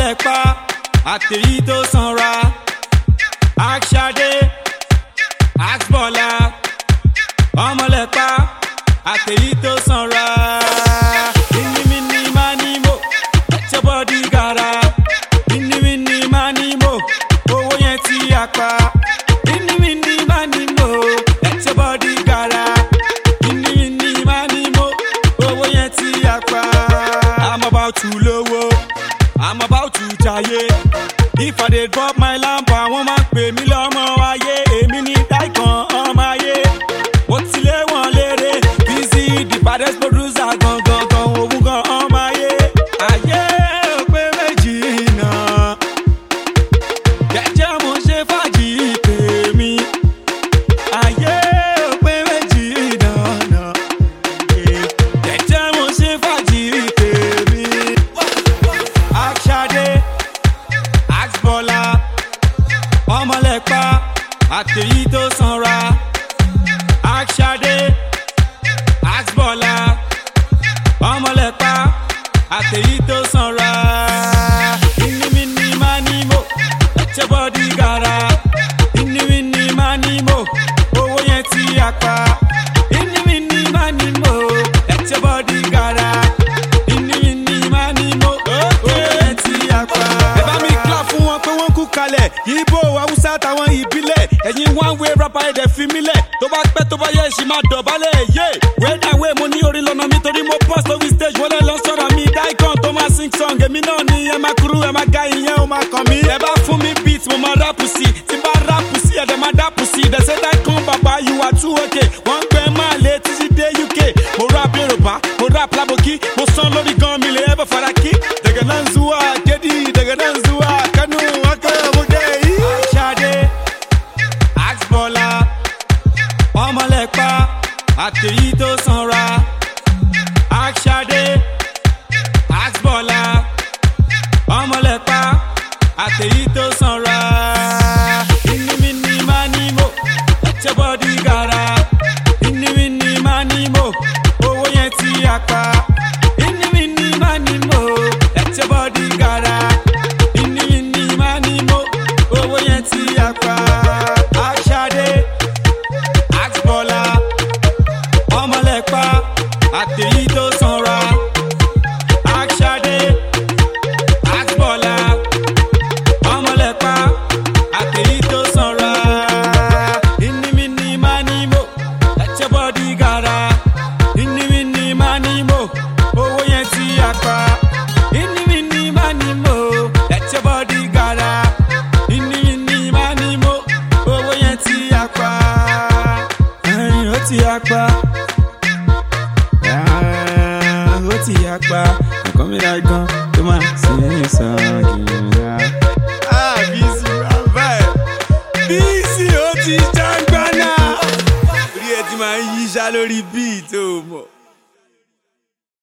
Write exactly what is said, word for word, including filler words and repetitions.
ọmọlẹ́pà àtèyí tó sanra Akṣadé Axbọ́lá ọmọlẹ́pà àtèyí tó sanra ìnímíní máa ní mo ẹ̀tẹ́ bọ́dí gara ìnímíní máa ní mo owó yẹn ti àpá ìnímíní máa ní mo ẹ̀tẹ́ bọ́dí gara ìnímíní máa ní mo owó yẹn ti àpá. I'm about to lowo, I'm about to jaye. If I dey drop my lamp, I wọ́n máa pè mí lọ́mọ ayé. Èmi ní Tycoon ọmọ ayé. Mo ti lé wọn léré. Busy the baddest producer gan gan gan òun gan ọmọ ayé. Ayé ò pé méjì náà. Jẹ́jẹ́ mo ṣe fàájì tèmi. Ayé ò pé méjì náà. Jẹ́jẹ́ mo ṣe fàájì tèmi. Akṣadé Axbọ́lá ọmọlẹ́pà àtèyí tó sanra Akṣadé Axbọ́lá ọmọlẹ́pà àtèyí tó sanra ìnímíní máa ní mo ẹ̀tẹ́ bọ́dí gara ìnímíní máa ní mo owó yẹn ti àpá ìnímíní máa ní mo ẹ̀tẹ́ bọ́dí gara ìnímíní máa ní mo owó yẹn ti àpá. Ẹ bá mi clap fún wọn pé wọ́n kú kalẹ̀ Ìgbò Haúsá táwọn ìbílẹ̀ ẹ̀yin one way rapper ẹ̀dẹ̀ fi mí lẹ̀ tó bá pẹ́ tó bá yẹ ṣì máa dọ̀bálẹ̀ yé wẹ́dà wẹ́ mo ní orí lọ́nà mi torí mo bọ́ lórí stage wọlé lọ sọ̀rọ̀ mi Tycoon tó máa sing song èmi náà ni ẹ máa kúrú ẹ máa ga ìyẹn ó máa kàn mí. Ẹ bá fún mi beat mo máa rap sí tí bá rap sí ẹ̀dẹ̀ máa dap sí they say Tycoon bàbá you are too okay wọ́n gbẹ máa lé títí dé U K mo rap Yorùbá mo rap lábòkí mo sán lórí gan mi lè ẹ bá fara kí dẹ̀gẹ̀ náà ń zuwa kéde dẹ̀gẹ̀ náà ń zuwa kánú ọkọ̀ ọmọdé yìí. Akṣadé Axbọ́lá ọmọlẹ́pà àtèyí tó sanra Akṣadé Axbọ́lá ọmọlẹ́pà àtèyí tó sanra ìnímíní máa ní mo ẹ̀tẹ́ bọ́dí gara ìnímíní máa ní mo owó yẹn ti àpá ìnímíní máa ní mo ẹ̀tẹ́ bọ́dí gara ìnímíní máa ní mo owó yẹn ti àpá. Akṣadé Axbọ́lá ọmọlẹ́pà àtèyí tó sanra Akṣadé Axbọ́lá ọmọlẹ́pà àtèyí tó sanra ìnímíní máa ní mo ẹ̀tẹ́ bọ́dí gara ìnímíní máa ní mo owó yẹn ti àpá ìnímíní máa ní mo ẹ̀tẹ́ bọ́dí gara ìnímíní máa ní mo owó yẹn ti àpá ẹ̀yìn ó ti àpá ó ti àpá nǹkan mi láì gan tó máa ṣe é sàn kìí.